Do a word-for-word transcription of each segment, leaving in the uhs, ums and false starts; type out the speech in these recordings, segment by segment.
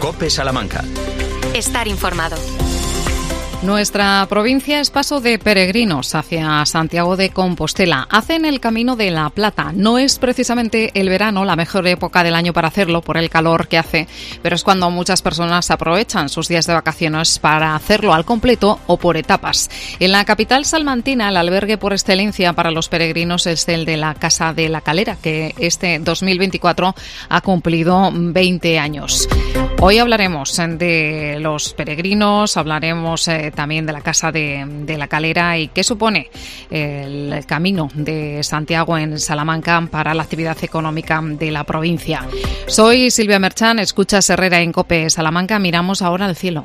COPE Salamanca. Estar informado. Nuestra provincia es paso de peregrinos hacia Santiago de Compostela. Hacen el Camino de la Plata. No es precisamente el verano la mejor época del año para hacerlo por el calor que hace, pero es cuando muchas personas aprovechan sus días de vacaciones para hacerlo al completo o por etapas. En la capital salmantina, el albergue por excelencia para los peregrinos es el de la Casa de la Calera, que este dos mil veinticuatro ha cumplido veinte años. Hoy hablaremos de los peregrinos, hablaremos eh, también de la Casa de, de la Calera y qué supone el, el camino de Santiago en Salamanca para la actividad económica de la provincia. Soy Silvia Merchán, escuchas Herrera en COPE Salamanca, miramos ahora al cielo.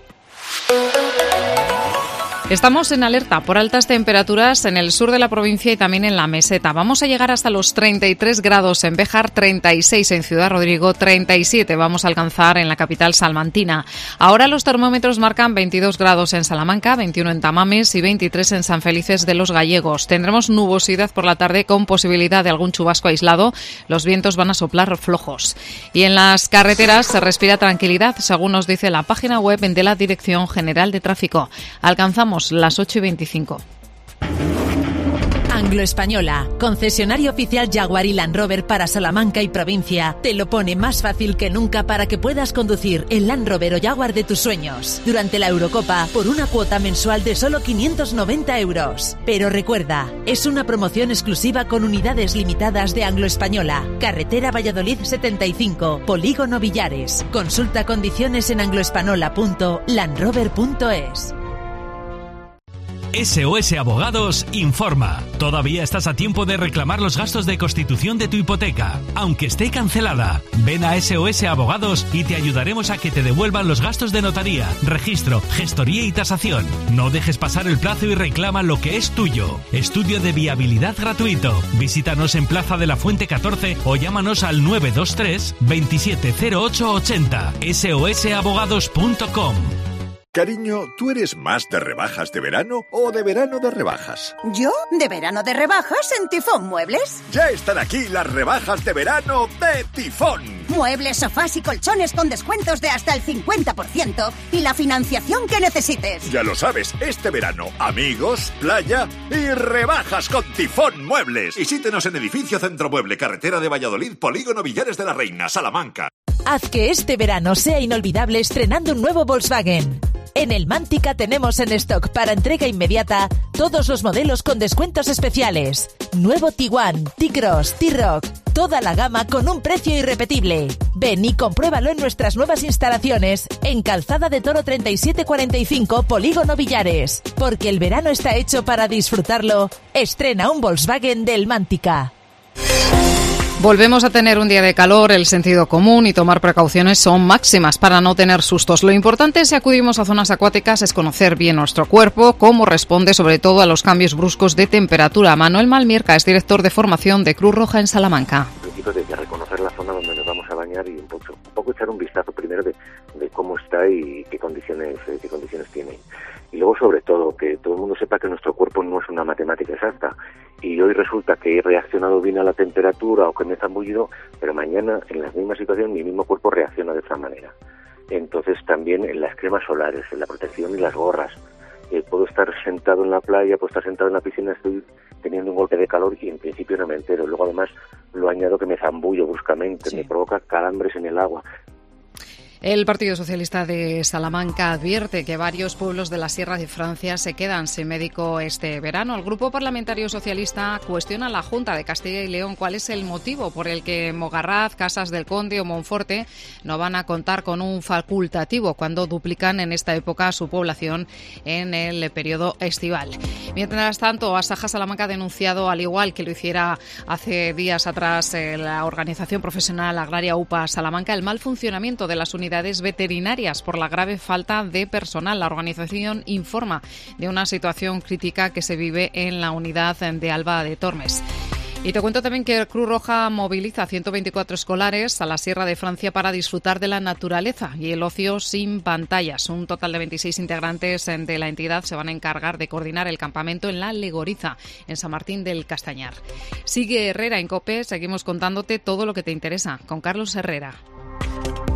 Estamos en alerta por altas temperaturas en el sur de la provincia y también en la meseta. Vamos a llegar hasta los treinta y tres grados en Béjar, treinta y seis en Ciudad Rodrigo, treinta y siete vamos a alcanzar en la capital salmantina. Ahora los termómetros marcan veintidós grados en Salamanca, veintiuno en Tamames y veintitrés en San Felices de los Gallegos. Tendremos nubosidad por la tarde con posibilidad de algún chubasco aislado. Los vientos van a soplar flojos. Y en las carreteras se respira tranquilidad, según nos dice la página web de la Dirección General de Tráfico. Alcanzamos las ocho y veinticinco. Anglo-Española, concesionario oficial Jaguar y Land Rover para Salamanca y provincia, te lo pone más fácil que nunca para que puedas conducir el Land Rover o Jaguar de tus sueños durante la Eurocopa por una cuota mensual de solo quinientos noventa euros. Pero recuerda, es una promoción exclusiva con unidades limitadas de Anglo-Española, carretera Valladolid setenta y cinco, Polígono Villares. Consulta condiciones en angloespanola punto landrover punto es. S O S Abogados informa. Todavía estás a tiempo de reclamar los gastos de constitución de tu hipoteca, aunque esté cancelada. Ven a S O S Abogados y te ayudaremos a que te devuelvan los gastos de notaría, registro, gestoría y tasación. No dejes pasar el plazo y reclama lo que es tuyo. Estudio de viabilidad gratuito. Visítanos en Plaza de la Fuente catorce o llámanos al nueve dos tres, veintisiete cero ocho ochenta. S O S abogados punto com. Cariño, ¿tú eres más de rebajas de verano o de verano de rebajas? ¿Yo? ¿De verano de rebajas en Tifón Muebles? Ya están aquí las rebajas de verano de Tifón. Muebles, sofás y colchones con descuentos de hasta el cincuenta por ciento y la financiación que necesites. Ya lo sabes, este verano, amigos, playa y rebajas con Tifón Muebles. Visítenos en Edificio Centro Mueble, carretera de Valladolid, Polígono Villares de la Reina, Salamanca. Haz que este verano sea inolvidable estrenando un nuevo Volkswagen. En el Mántica tenemos en stock para entrega inmediata todos los modelos con descuentos especiales. Nuevo Tiguan, T-Cross, T-Rock, toda la gama con un precio irrepetible. Ven y compruébalo en nuestras nuevas instalaciones en Calzada de Toro treinta y siete cuarenta y cinco, Polígono Villares. Porque el verano está hecho para disfrutarlo. Estrena un Volkswagen del Mántica. Volvemos a tener un día de calor, el sentido común y tomar precauciones son máximas para no tener sustos. Lo importante si acudimos a zonas acuáticas es conocer bien nuestro cuerpo, cómo responde sobre todo a los cambios bruscos de temperatura. Manuel Malmierca es director de formación de Cruz Roja en Salamanca. En principio hay que reconocer la zona donde nos vamos a bañar y un poco, un poco echar un vistazo primero de, de cómo está y qué condiciones, qué condiciones tiene. Y luego, sobre todo, que todo el mundo sepa que nuestro cuerpo no es una matemática exacta. Y hoy resulta que he reaccionado bien a la temperatura o que me he zambullido, pero mañana, en la misma situación, mi mismo cuerpo reacciona de otra manera. Entonces, también en las cremas solares, en la protección y las gorras. Eh, puedo estar sentado en la playa, puedo estar sentado en la piscina, estoy teniendo un golpe de calor y en principio no me entero. Luego, además, lo añado que me zambullo bruscamente, sí. Me provoca calambres en el agua. El Partido Socialista de Salamanca advierte que varios pueblos de la Sierra de Francia se quedan sin médico este verano. El Grupo Parlamentario Socialista cuestiona a la Junta de Castilla y León cuál es el motivo por el que Mogarraz, Casas del Conde o Monforte no van a contar con un facultativo cuando duplican en esta época su población en el periodo estival. Mientras tanto, Asaja Salamanca ha denunciado, al igual que lo hiciera hace días atrás la organización profesional agraria U P A Salamanca, el mal funcionamiento de las unidades unidades veterinarias por la grave falta de personal. La organización informa de una situación crítica que se vive en la unidad de Alba de Tormes. Y te cuento también que Cruz Roja moviliza ciento veinticuatro escolares a la Sierra de Francia para disfrutar de la naturaleza y el ocio sin pantallas. Un total de veintiséis integrantes de la entidad se van a encargar de coordinar el campamento en la Legoriza, en San Martín del Castañar. Sigue Herrera en COPE, seguimos contándote todo lo que te interesa con Carlos Herrera.